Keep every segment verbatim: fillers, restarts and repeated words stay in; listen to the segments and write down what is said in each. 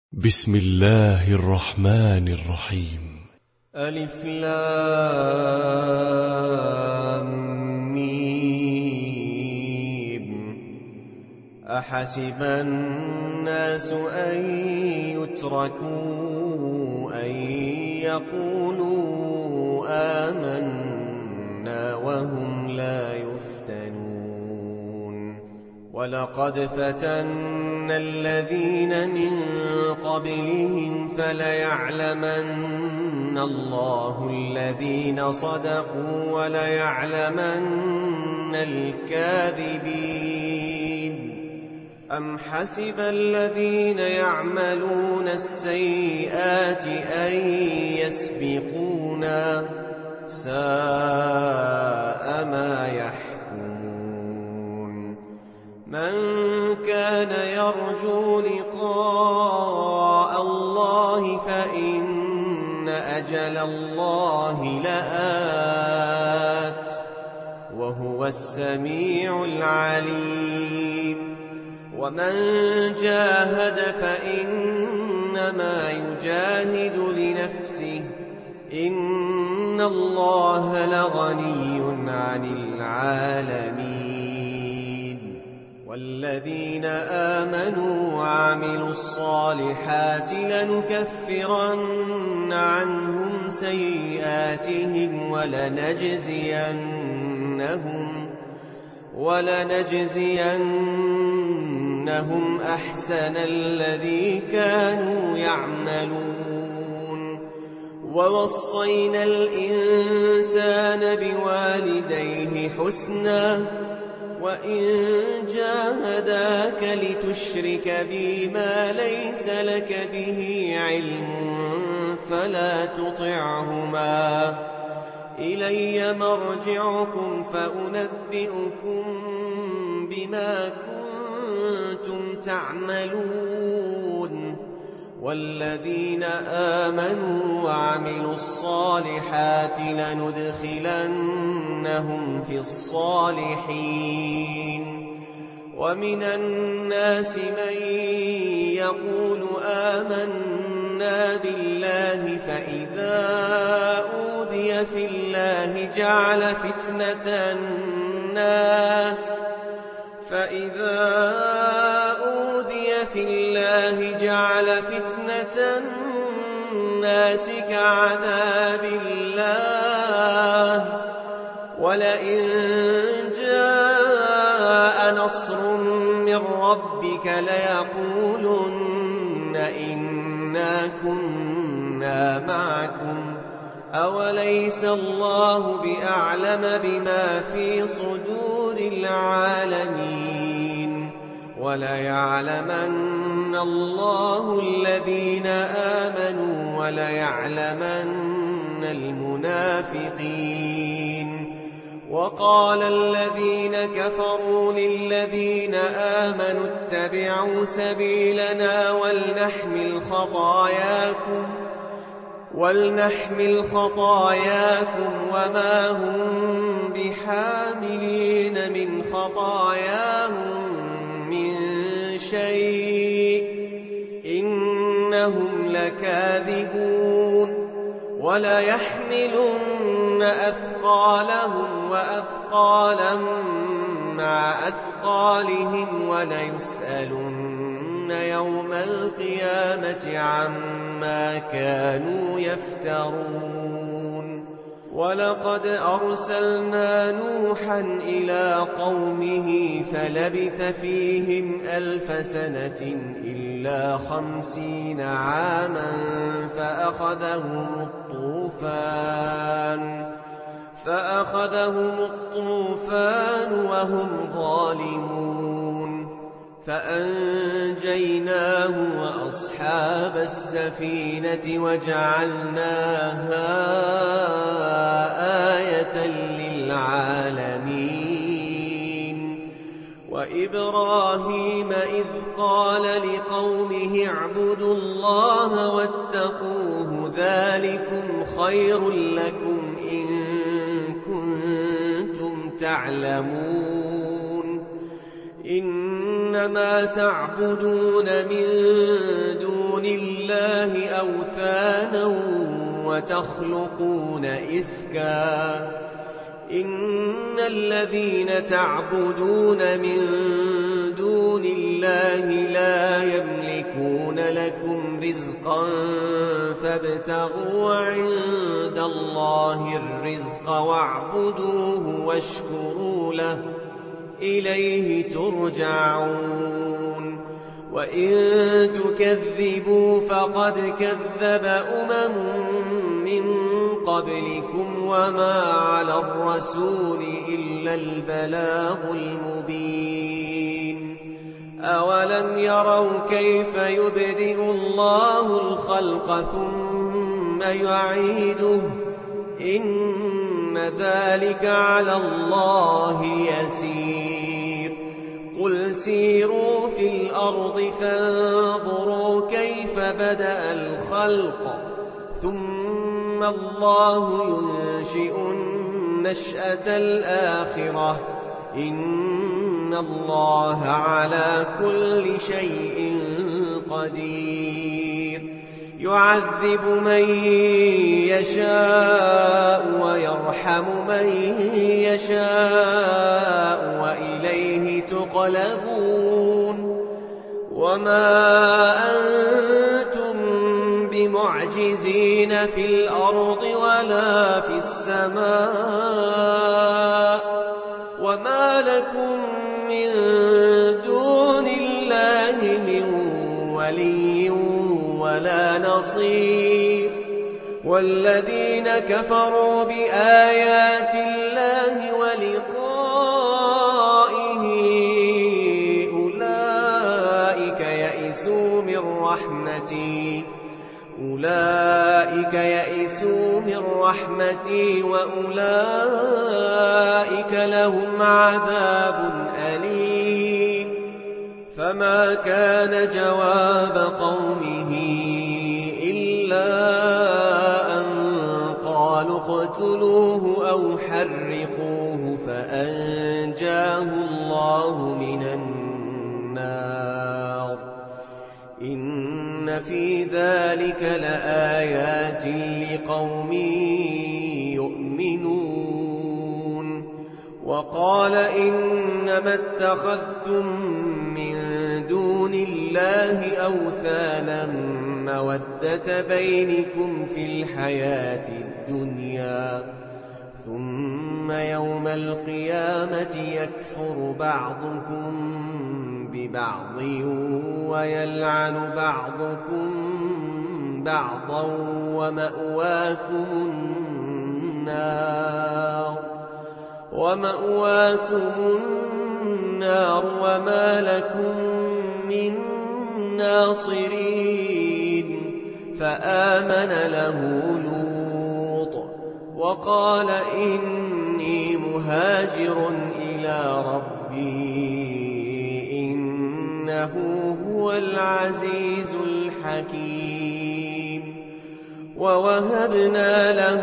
بسم الله الرحمن الرحيم. ألف لام ميم. أحسب الناس أن يتركوا أن يقولوا آمنا وهم لا يفتنون. ولقد فتنا الذين من قبلهم فليعلمن الله الذين صدقوا وليعلمن الكاذبين. أم حسب الذين يعملون السيئات أن يسبقونا ساء ما يحكمون. من كان يرجو لقاء الله فإن أجل الله لآت وهو السميع العليم. ومن جاهد فإنما يجاهد لنفسه إن الله لغني عن العالمين. والذين آمنوا وعملوا الصالحات لنكفرن عنهم سيئاتهم ولنجزينهم ولنجزينهم أحسن الذي كانوا يعملون. ووصينا الإنسان بوالديه حسنا وإن جاهداك لتشرك بي ما ليس لك به علم فلا تطعهما إلي مرجعكم فأنبئكم بما كنتم تعملون. والذين آمنوا وعملوا الصالحات لندخلنهم في الصالحين. ومن الناس من يقول آمنا بالله فإذا أوذي في الله جعل فتنة الناس فإذا أوذي في الله جعل فتنة الناس كعذاب الله. ولئن جاء نصر من ربك ليقولن إنا كنا معكم أوليس الله بأعلم بما في صدور العالمين. وليعلمن الله الذين آمنوا وليعلمن المنافقين. وقال الذين كفروا للذين آمنوا اتبعوا سبيلنا ولنحمل خطاياكم ولنحمل خطاياكم وما هم بحاملين من خطاياهم من شيء إنهم لكاذبون. وليحملن أثقالهم وأثقالا مع أثقالهم وليسألن يوم القيامة عما كانوا يفترون. ولقد أرسلنا نوحا إلى قومه فلبث فيهم ألف سنة إلا خمسين عاما فأخذهم الطوفان فأخذهم الطوفان وهم ظالمون. فأنجيناه وأصحاب السفينة وجعلناها آية للعالمين. وإبراهيم إذ قال لقومه اعبدوا الله واتقوه ذلكم خير لكم إن كنتم تعلمون. إنما تعبدون من دون الله الله أوثانا وتخلقون إفكا إن الذين تعبدون من دون الله لا يملكون لكم رزقا فابتغوا عند الله الرزق واعبدوه واشكروا له إليه ترجعون وإن تكذبوا فقد كذب أمم من قبلكم وما على الرسول إلا البلاغ المبين أولم يروا كيف يبدئ الله الخلق ثم يعيده إن ذلك على الله يسير قل سيروا في الأرض فانظروا كيف بدأ الخلق ثم الله ينشئ النشأة الآخرة إن الله على كل شيء قدير يعذب من يشاء ويرحم من يشاء وإليه تقلبون وما أنتم بمعجزين في الأرض ولا في السماء وما لكم من دون الله من ولي ولا نصير والذين كفروا بآيات الله ولقائه أولئك يئسوا من رحمتي أولئك يئسوا من رحمتي وأولئك لهم عذاب أليم فما كان جواب قومه إلا أن قالوا اقتلوه أو حرقوه فأنجاه الله من النار إن في ذلك لآيات لقوم يؤمنون وقال إنما اتخذتم من دون الله أوثانا مودة بينكم في الحياة الدنيا ثم يوم القيامة يكفر بعضكم ببعض ويلعن بعضكم بعضا ومأواكم النار ومأواكم النار وما لكم من ناصرين فآمن له لوط وقال إني مهاجر إلى ربي إنه هو العزيز الحكيم ووهبنا له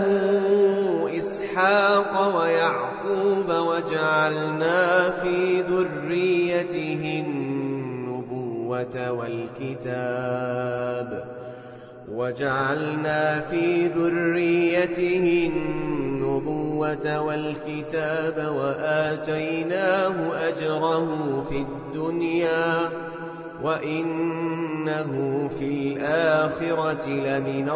إسحاق ويعقوب وجعلنا في ذريته النبوة والكتاب وجعلنا في ذريته النبوة والكتاب وآتيناه أجره في الدنيا وإنه في الآخرة لمن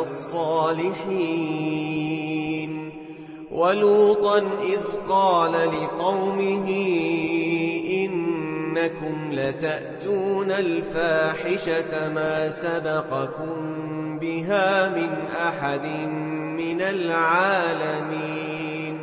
الصالحين ولوطا إذ قال لقومه إنكم لتأتون الفاحشة ما سبقكم بها من أحد من العالمين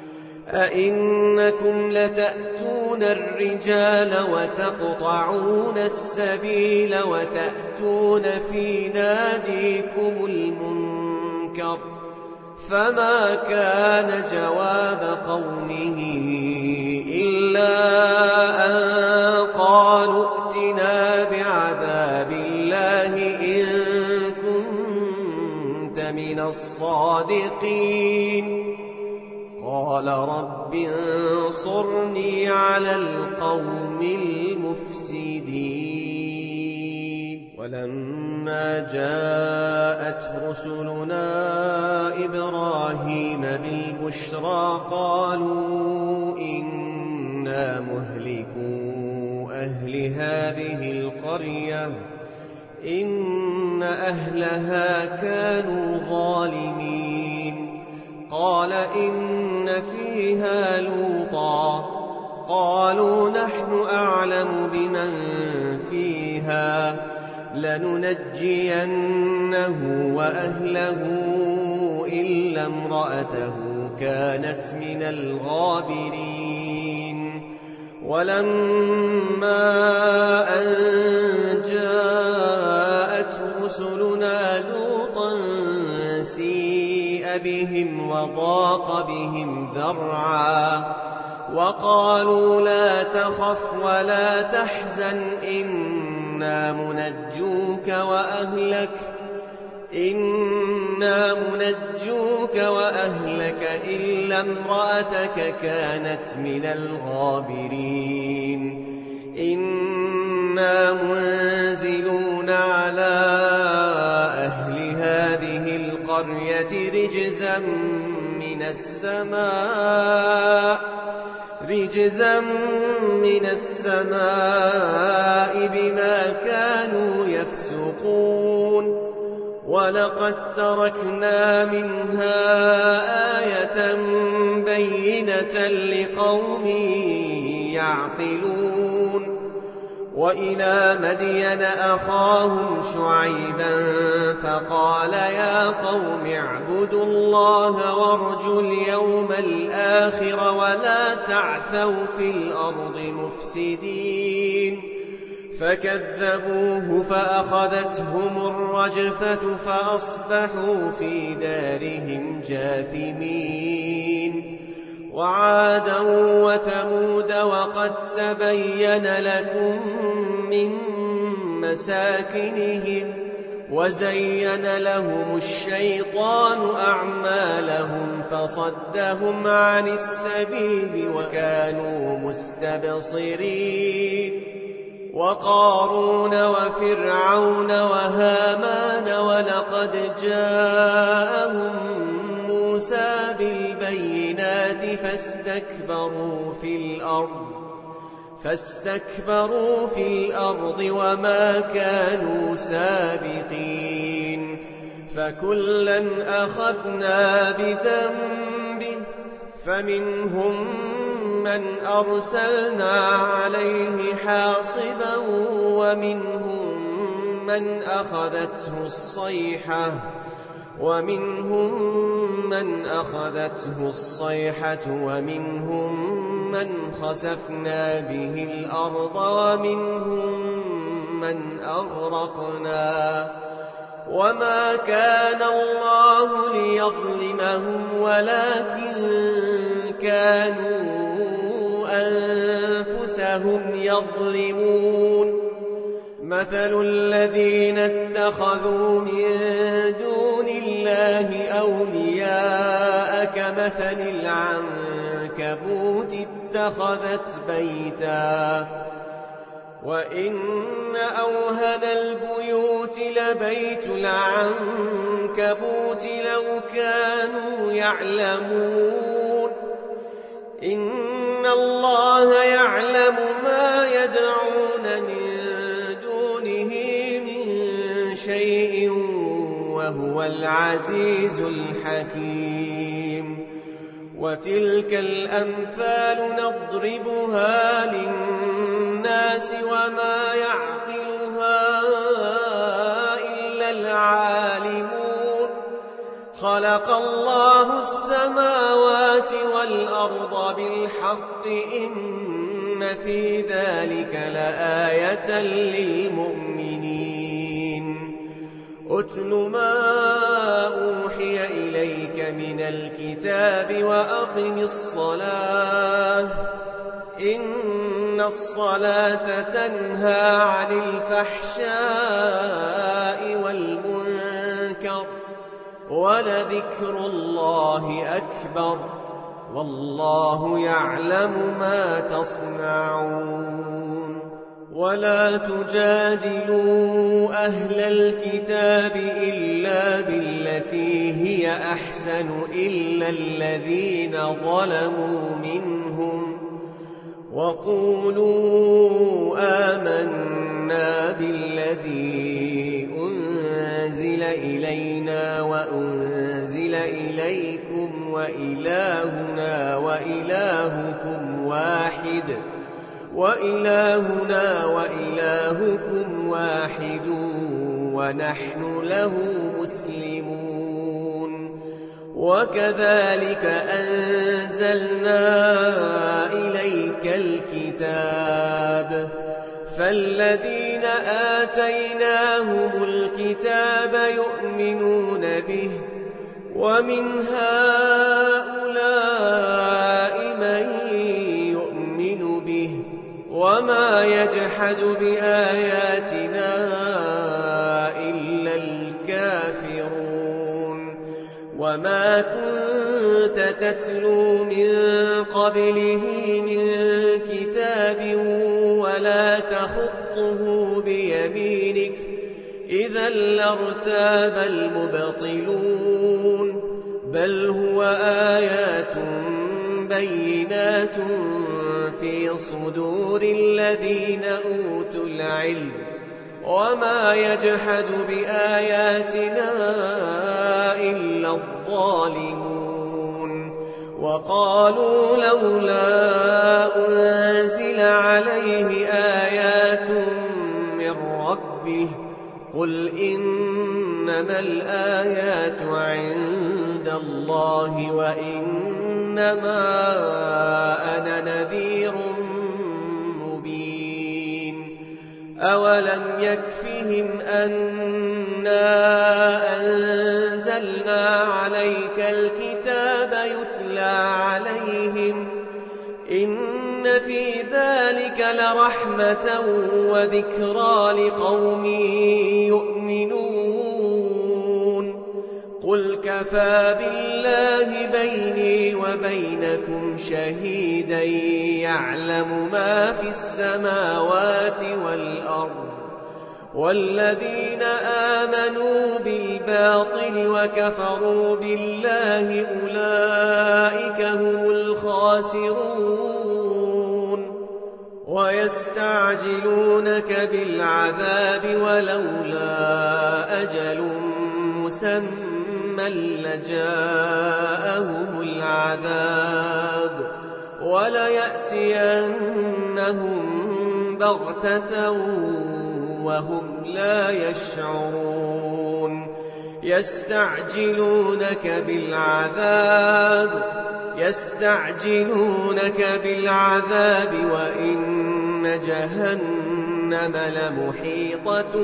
أئنكم لتأتون الرجال وتقطعون السبيل وتأتون في ناديكم المنكر فما كان جواب قومه إلا أن قالوا ائتنا بعذاب الله إن كنت من الصادقين قال رب انصرني على القوم المفسدين ولما جاءت رسلنا إبراهيم بالبشرى قالوا إنا مهلكو أهل هذه القرية إن أهلها كانوا ظالمين. قال إن فيها لوطا قالوا نحن أعلم بمن فيها لننجينه وأهله إلا امرأته كانت من الغابرين. ولما أن جاءت رسلنا لوطا سيء بهم وضاق بهم ذرعا وقالوا لا تخف ولا تحزن إنا منجوك وأهلك إنا منجوك وأهلك إلا امرأتك كانت من الغابرين. إنا منزلون على أهل هذه القرية رجزا من السماء رجزا من السماء بما كانوا يفسقون. ولقد تركنا منها آية بينة لقوم يعقلون. وإلى مدين أخاهم شعيبا فقال يا قوم اعبدوا الله وارجوا اليوم الآخر ولا تعثوا في الأرض مفسدين. فكذبوه فأخذتهم الرجفة فأصبحوا في دارهم جاثمين. وعادا وثمود وقد تبين لكم من مساكنهم وزين لهم الشيطان أعمالهم فصدهم عن السبيل وكانوا مستبصرين. وقارون وفرعون وهامان ولقد جاءهم موسى بالبينات فاستكبروا في الأرض فاستكبروا في الأرض وما كانوا سابقين. فكلا أخذنا بذنبه فمنهم من أرسلنا عليه حاصبا ومنهم من أخذته الصيحة ومنهم من أخذته الصيحة ومنهم من خسفنا به الأرض ومنهم من أغرقنا. وما كان الله ليظلمهم ولكن كانوا أنفسهم يظلمون. مثل الذين اتخذوا من دون الله أولياء كمثل العنكبوت اتخذت بيتا وإن أوهن البيوت لبيت العنكبوت لو كانوا يعلمون. إن الله يعلم ما يدعون من دونه من شيء وهو العزيز الحكيم. وتلك الأمثال نضربها للناس وما يعقلها إلا العالمون. خلق الله السماوات والأرض بالحق إن في ذلك لآية للمؤمنين. أتل ما أوحي إليك من الكتاب وأقم الصلاة إن الصلاة تنهى عن الفحشاء والمنكر ولذكر الله أكبر والله يعلم ما تصنعون. ولا تجادلوا أهل الكتاب إلا بالتي هي أحسن إلا الذين ظلموا منهم وقولوا آمنا بالذي أنزل إلينا وأنزل إليكم وإلهنا وإلهكم واحد وإلهنا وإلهكم واحد ونحن له مسلمون. وكذلك أنزلنا إليك الكتاب فالذين آتيناهم الكتاب يؤمنون به ومن هؤلاء من يؤمن به وما يجحد بآياتنا إلا الكافرون. وما كنت تتلو من قبله من كتاب ولا تخطه بيمينك إذا لارتاب المبطلون بل هو آيات بينات في صدور الذين أوتوا العلم وما يجحد بآياتنا إلا الظالمون. وقالوا لولا أنزل عليه آيات من ربه قل إنما الآيات عند الله وإنما أنا نذير مبين. أولم يكفهم أنا أنزلنا عليك الكتاب يتلى عليهم إن في ذلك لرحمة وذكرى لقوم يؤمنون. قل كفى بالله بيني وبينكم شهيدا يعلم ما في السماوات والأرض والذين آمنوا بالباطل وكفروا بالله أولئك هم الخاسرون. ويستعجلونك بالعذاب ولولا أجل مسمى لجاءهم العذاب وليأتينهم بغتة وهم لا يشعرون. يستعجلونك بالعذاب يستعجلونك بالعذاب وإن جهنم لمحيطة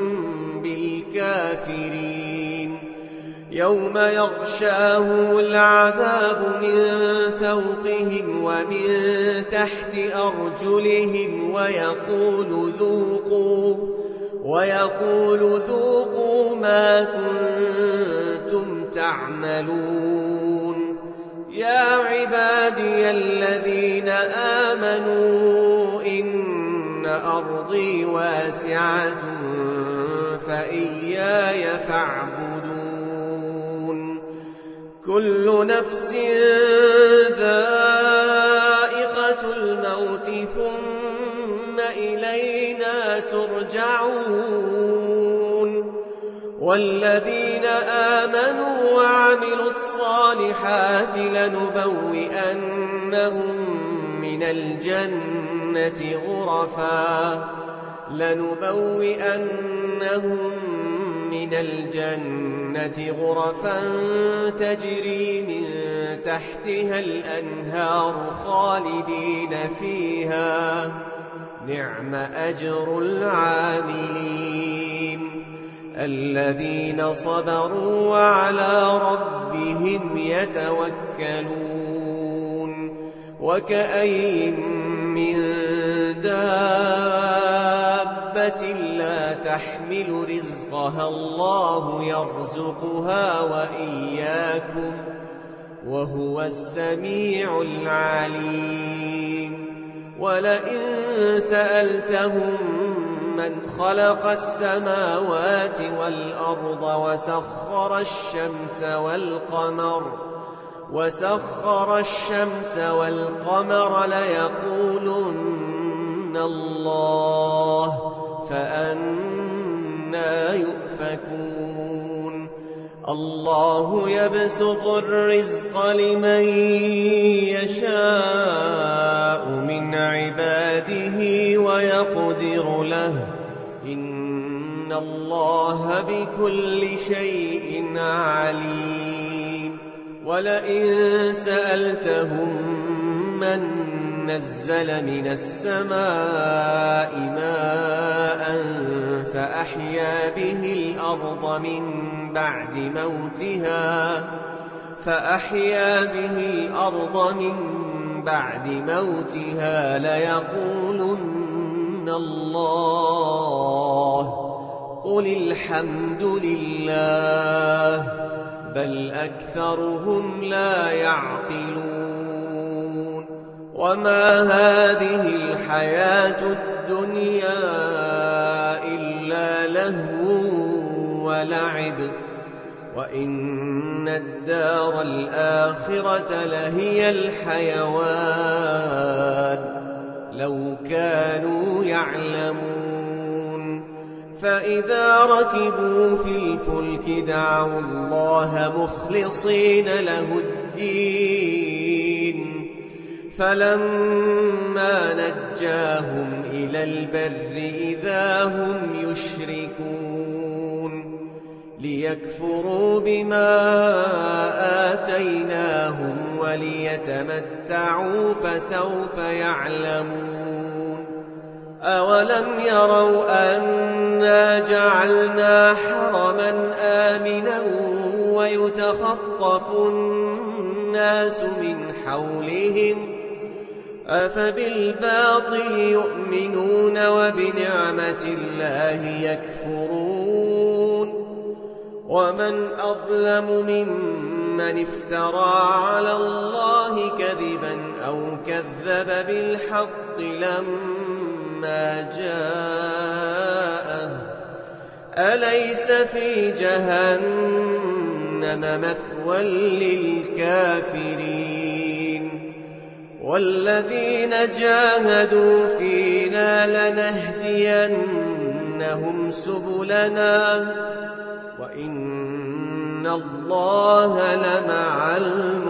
بالكافرين. يوم يغشاهم العذاب من فوقهم ومن تحت أرجلهم ويقول ذوقوا ويقول ذوقوا ما كنتم تعملون. يا عبادي الذين آمنوا إن أرضي واسعة فإياي فاعبدون. كل نفس ذائقة الموت ثم إلينا ترجعون. والذين آمنوا وعملوا الصالحات لنبوئنهم من الجنة غرفا لنبوئنهم من الجنة غرفا تجري من تحتها الأنهار خالدين فيها نعم أجر العاملين. الذين صبروا وعلى ربهم يتوكلون. وكأين من دابة لا تحمل رزقها الله يرزقها وإياكم وهو السميع العليم. ولئن سألتهم من خلق السماوات والأرض وسخر الشمس والقمر وسخر الشمس والقمر ليقولن الله فأنى يؤفكون الله يبسط الرزق لمن يشاء من عباده ويقدر له إن الله بكل شيء عليم ولئن سألتهم من نزل من السماء ماء فأحيا به الأرض من بعد موتها فأحيا به الأرض من بعد موتها ليقولن الله قل الحمد لله بل أكثرهم لا يعقلون وما هذه الحياة الدنيا إلا لهو ولعب وإن الدار الآخرة لهي الحيوان لو كانوا يعلمون فإذا ركبوا في الفلك دعوا الله مخلصين له الدين فلما نجاهم إلى البر إذا هم يشركون ليكفروا بما آتيناهم وليتمتعوا فسوف يعلمون أولم يروا أنا جعلنا حرما آمنا ويتخطف الناس من حولهم أفبالباطل يؤمنون وبنعمة الله يكفرون ومن أظلم ممن افترى على الله كذبا أو كذب بالحق لما جاءه أليس في جهنم مثوى للكافرين والذين جاهدوا فينا لنهدينهم سبلنا وإن الله لمع المحسنين